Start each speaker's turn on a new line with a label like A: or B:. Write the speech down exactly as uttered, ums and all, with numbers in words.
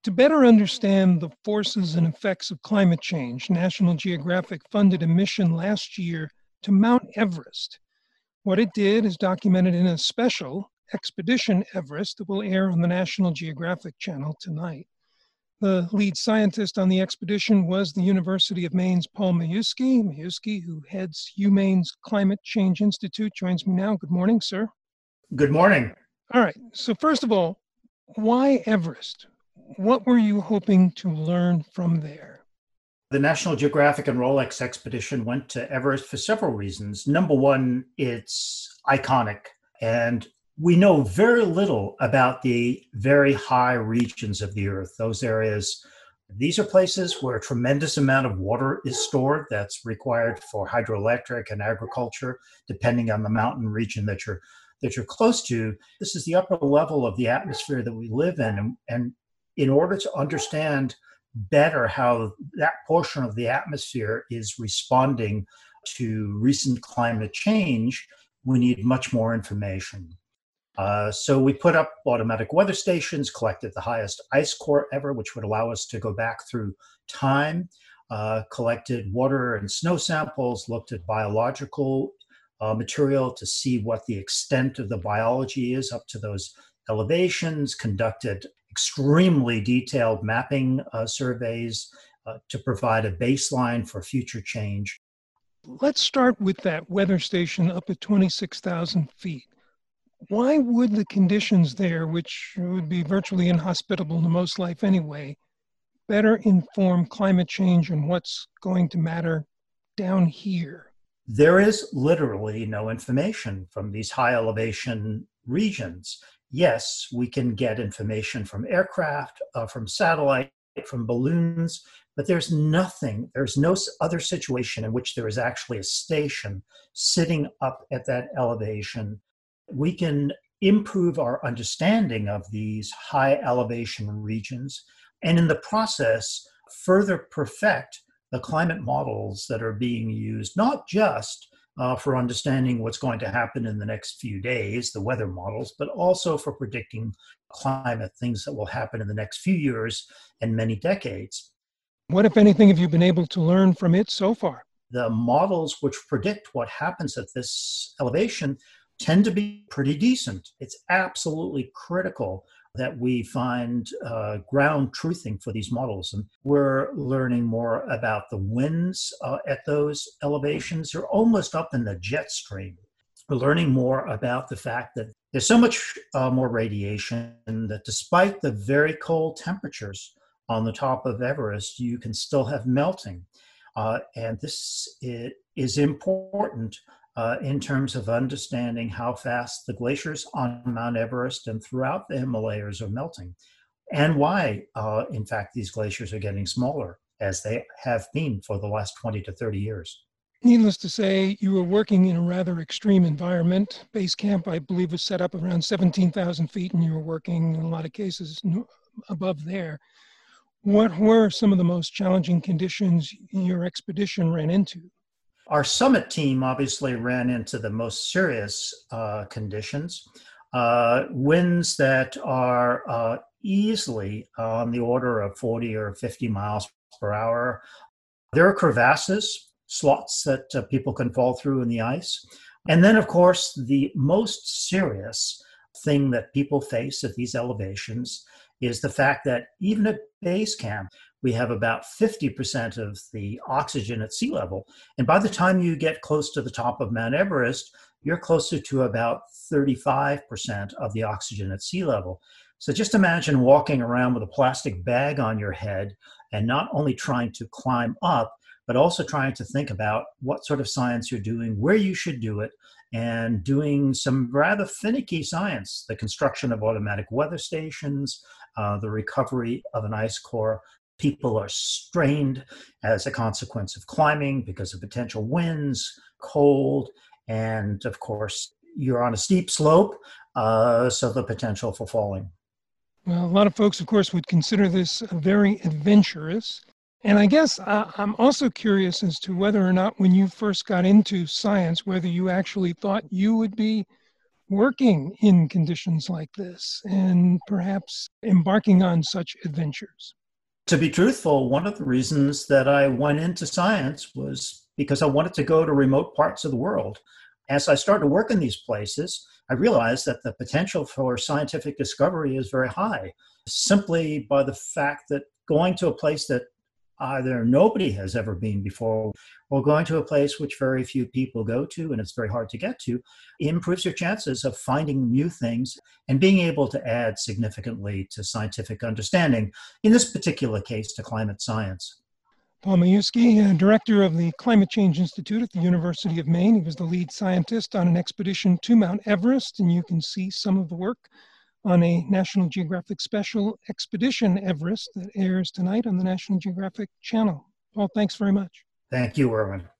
A: To better understand the forces and effects of climate change, National Geographic funded a mission last year to Mount Everest. What it did is documented in a special, Expedition Everest, that will air on the National Geographic Channel tonight. The lead scientist on the expedition was the University of Maine's Paul Majewski. Majewski, who heads UMaine's Climate Change Institute, joins me now. Good morning, sir.
B: Good morning.
A: All right. So first of all, why Everest? What were you hoping to learn from there?
B: The National Geographic and Rolex expedition went to Everest for several reasons. Number one, it's iconic, and we know very little about the very high regions of the Earth, those areas. These are places where a tremendous amount of water is stored that's required for hydroelectric and agriculture, depending on the mountain region that you're that you're close to. This is the upper level of the atmosphere that we live in, and, and in order to understand better how that portion of the atmosphere is responding to recent climate change, we need much more information. Uh, so we put up automatic weather stations, collected the highest ice core ever, which would allow us to go back through time, uh, collected water and snow samples, looked at biological uh, material to see what the extent of the biology is up to those elevations, conducted extremely detailed mapping uh, surveys uh, to provide a baseline for future change.
A: Let's start with that weather station up at twenty-six thousand feet. Why would the conditions there, which would be virtually inhospitable to most life anyway, better inform climate change and what's going to matter down here?
B: There is literally no information from these high elevation regions. Yes, we can get information from aircraft, uh, from satellite, from balloons, but there's nothing, there's no other situation in which there is actually a station sitting up at that elevation. We can improve our understanding of these high elevation regions, and in the process, further perfect the climate models that are being used, not just uh, for understanding what's going to happen in the next few days, the weather models, but also for predicting climate, things that will happen in the next few years and many decades.
A: What, if anything, have you been able to learn from it so far?
B: The models which predict what happens at this elevation tend to be pretty decent. It's absolutely critical that we find uh, ground truthing for these models. And we're learning more about the winds uh, at those elevations. They're almost up in the jet stream. We're learning more about the fact that there's so much uh, more radiation that despite the very cold temperatures on the top of Everest, you can still have melting. Uh, and this is, is important Uh, in terms of understanding how fast the glaciers on Mount Everest and throughout the Himalayas are melting, and why, uh, in fact, these glaciers are getting smaller, as they have been for the last twenty to thirty years.
A: Needless to say, you were working in a rather extreme environment. Base camp, I believe, was set up around seventeen thousand feet, and you were working, in a lot of cases, above there. What were some of the most challenging conditions your expedition ran into?
B: Our summit team obviously ran into the most serious uh, conditions, uh, winds that are uh, easily on the order of forty or fifty miles per hour. There are crevasses, slots that uh, people can fall through in the ice. And then, of course, the most serious thing that people face at these elevations is the fact that even at base camp, we have about fifty percent of the oxygen at sea level. And by the time you get close to the top of Mount Everest, you're closer to about thirty-five percent of the oxygen at sea level. So just imagine walking around with a plastic bag on your head and not only trying to climb up, but also trying to think about what sort of science you're doing, where you should do it, and doing some rather finicky science, the construction of automatic weather stations, uh, the recovery of an ice core. People are strained as a consequence of climbing because of potential winds, cold, and of course, you're on a steep slope, uh, so the potential for falling.
A: Well, a lot of folks, of course, would consider this very adventurous. And I guess uh, I'm also curious as to whether or not when you first got into science, whether you actually thought you would be working in conditions like this and perhaps embarking on such adventures?
B: To be truthful, one of the reasons that I went into science was because I wanted to go to remote parts of the world. As I started to work in these places, I realized that the potential for scientific discovery is very high, simply by the fact that going to a place that either nobody has ever been before or going to a place which very few people go to and it's very hard to get to improves your chances of finding new things and being able to add significantly to scientific understanding, in this particular case, to climate science.
A: Paul Majewski, uh, director of the Climate Change Institute at the University of Maine. He was the lead scientist on an expedition to Mount Everest, and you can see some of the work on a National Geographic special, Expedition Everest, that airs tonight on the National Geographic channel. Paul, thanks very much.
B: Thank you, Erwin.